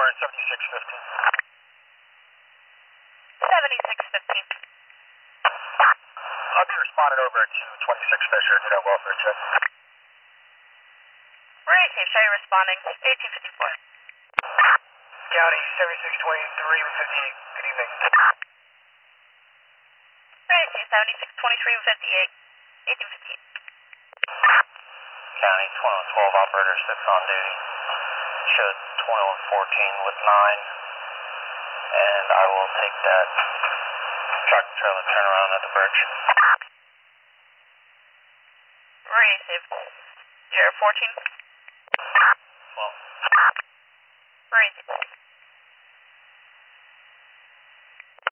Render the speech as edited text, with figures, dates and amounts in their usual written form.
Warren, 7615. 7615. I'll be responding over to 26 Fisher, need a welfare check. Very safe, show you responding. 1854. County, 7623 with 58. Good evening. Very safe, 7623 with 58. 1815. County, 2112 operator 6 on duty. Showed 2114 with 9. And I will take that tractor trailer turnaround at the bridge. Very safe. 014. Well. Very safe.